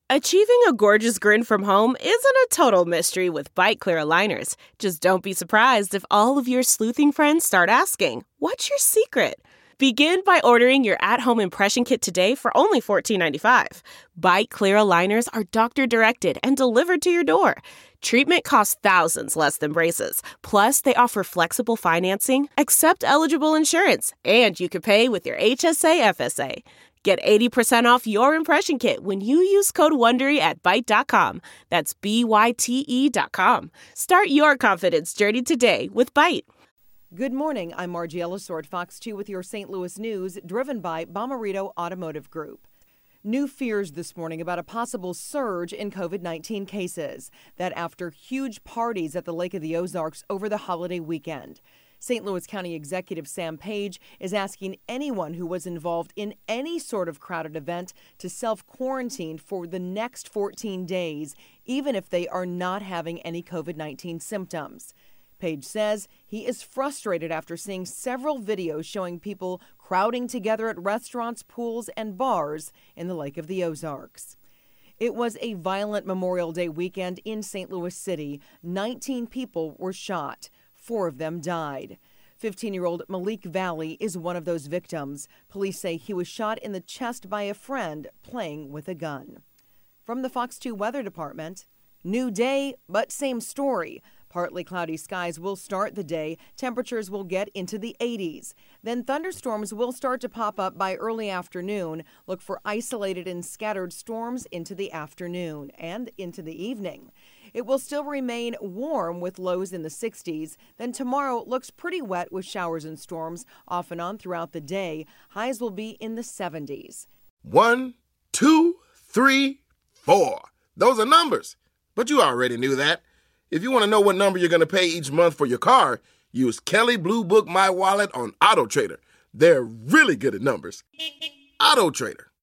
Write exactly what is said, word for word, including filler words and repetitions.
Achieving a gorgeous grin from home isn't a total mystery with Byte Clear aligners. Just don't be surprised if all of your sleuthing friends start asking, "What's your secret?" Begin by ordering your at-home impression kit today for only fourteen ninety-five. Byte Clear aligners are doctor-directed and delivered to your door. Treatment costs thousands less than braces. Plus, they offer flexible financing, accept eligible insurance, and you can pay with your H S A F S A. Get eighty percent off your impression kit when you use code WONDERY at Byte dot com. That's B Y T E dot com. Start your confidence journey today with Byte. Good morning. I'm Margie Ellisor at Fox two with your Saint Louis news, driven by Bomarito Automotive Group. New fears this morning about a possible surge in COVID nineteen cases. That after huge parties at the Lake of the Ozarks over the holiday weekend. Saint Louis County Executive Sam Page is asking anyone who was involved in any sort of crowded event to self-quarantine for the next fourteen days, even if they are not having any COVID nineteen symptoms. Page says he is frustrated after seeing several videos showing people crowding together at restaurants, pools, and bars in the Lake of the Ozarks. It was a violent Memorial Day weekend in Saint Louis City. nineteen people were shot. Four of them died. fifteen-year-old Malik Valley is one of those victims. Police say he was shot in the chest by a friend playing with a gun. From the Fox two Weather Department, new day, but same story. Partly cloudy skies will start the day. Temperatures will get into the eighties. Then thunderstorms will start to pop up by early afternoon. Look for isolated and scattered storms into the afternoon and into the evening. It will still remain warm with lows in the sixties. Then tomorrow looks pretty wet with showers and storms off and on throughout the day. Highs will be in the seventies. One, two, three, four. Those are numbers. But you already knew that. If you want to know what number you're going to pay each month for your car, use Kelley Blue Book My Wallet on AutoTrader. They're really good at numbers. AutoTrader.